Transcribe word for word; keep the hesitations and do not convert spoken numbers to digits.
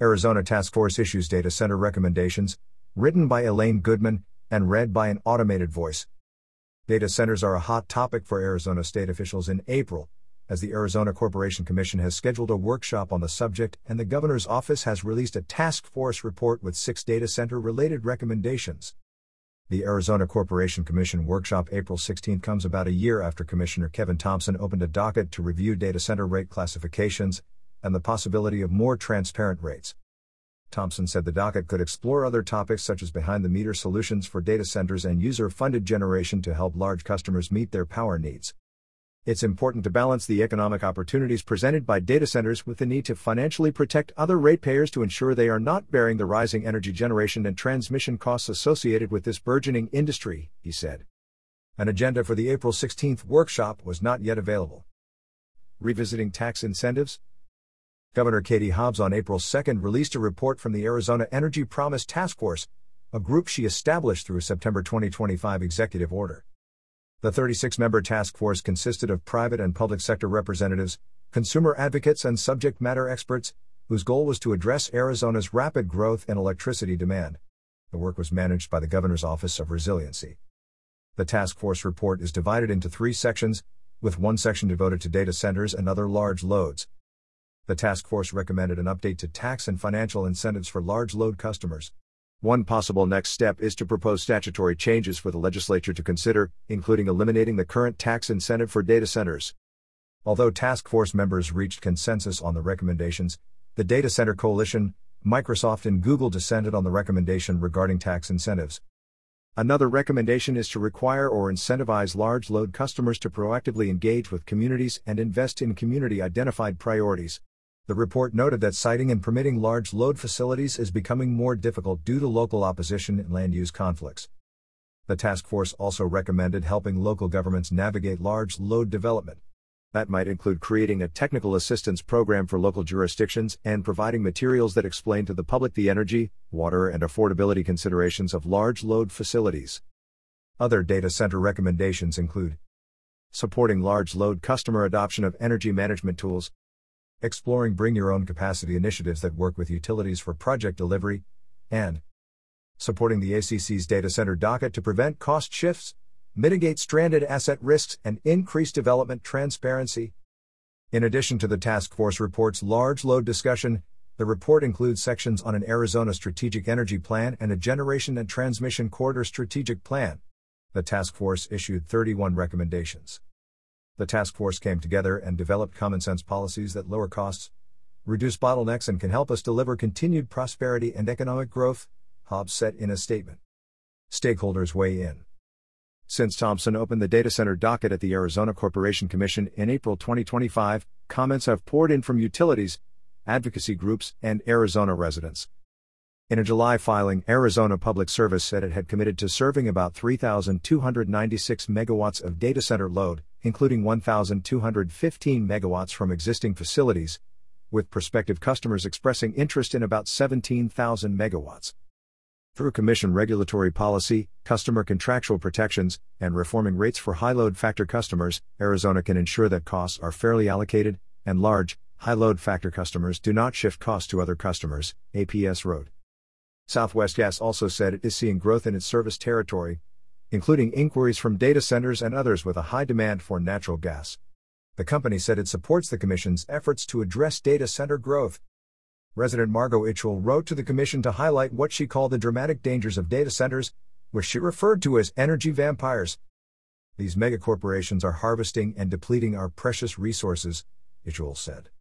Arizona Task Force issues data center recommendations, written by Elaine Goodman, and read by an automated voice. Data centers are a hot topic for Arizona state officials in April, as the Arizona Corporation Commission has scheduled a workshop on the subject and the governor's office has released a task force report with six data center-related recommendations. The Arizona Corporation Commission workshop April sixteenth comes about a year after Commissioner Kevin Thompson opened a docket to review data center rate classifications and the possibility of more transparent rates. Thompson said the docket could explore other topics such as behind-the-meter solutions for data centers and user-funded generation to help large customers meet their power needs. It's important to balance the economic opportunities presented by data centers with the need to financially protect other ratepayers to ensure they are not bearing the rising energy generation and transmission costs associated with this burgeoning industry, he said. An agenda for the April sixteenth workshop was not yet available. Revisiting tax incentives? Governor Katie Hobbs on April second released a report from the Arizona Energy Promise Task Force, a group she established through a September twenty twenty-five executive order. The thirty-six member task force consisted of private and public sector representatives, consumer advocates and subject matter experts, whose goal was to address Arizona's rapid growth in electricity demand. The work was managed by the Governor's Office of Resiliency. The task force report is divided into three sections, with one section devoted to data centers and other large loads. The task force recommended an update to tax and financial incentives for large load customers. One possible next step is to propose statutory changes for the legislature to consider, including eliminating the current tax incentive for data centers. Although task force members reached consensus on the recommendations, the Data Center Coalition, Microsoft and Google dissented on the recommendation regarding tax incentives. Another recommendation is to require or incentivize large load customers to proactively engage with communities and invest in community-identified priorities. The report noted that siting and permitting large load facilities is becoming more difficult due to local opposition and land use conflicts. The task force also recommended helping local governments navigate large load development. That might include creating a technical assistance program for local jurisdictions and providing materials that explain to the public the energy, water, and affordability considerations of large load facilities. Other data center recommendations include supporting large load customer adoption of energy management tools, exploring bring-your-own capacity initiatives that work with utilities for project delivery, and supporting the A C C's data center docket to prevent cost shifts, mitigate stranded asset risks, and increase development transparency. In addition to the task force report's large load discussion, the report includes sections on an Arizona Strategic Energy Plan and a Generation and Transmission Corridor Strategic Plan. The task force issued thirty-one recommendations. The task force came together and developed common-sense policies that lower costs, reduce bottlenecks, and can help us deliver continued prosperity and economic growth, Hobbs said in a statement. Stakeholders weigh in. Since Thompson opened the data center docket at the Arizona Corporation Commission in April twenty twenty-five, comments have poured in from utilities, advocacy groups, and Arizona residents. In a July filing, Arizona Public Service said it had committed to serving about three thousand two hundred ninety-six megawatts of data center load, including one thousand two hundred fifteen megawatts from existing facilities, with prospective customers expressing interest in about seventeen thousand megawatts. Through Commission regulatory policy, customer contractual protections, and reforming rates for high load factor customers, Arizona can ensure that costs are fairly allocated, and large, high load factor customers do not shift costs to other customers, A P S wrote. Southwest Gas also said it is seeing growth in its service territory, including inquiries from data centers and others with a high demand for natural gas. The company said it supports the Commission's efforts to address data center growth. Resident Margot Itchell wrote to the Commission to highlight what she called the dramatic dangers of data centers, which she referred to as energy vampires. These megacorporations are harvesting and depleting our precious resources, Itchell said.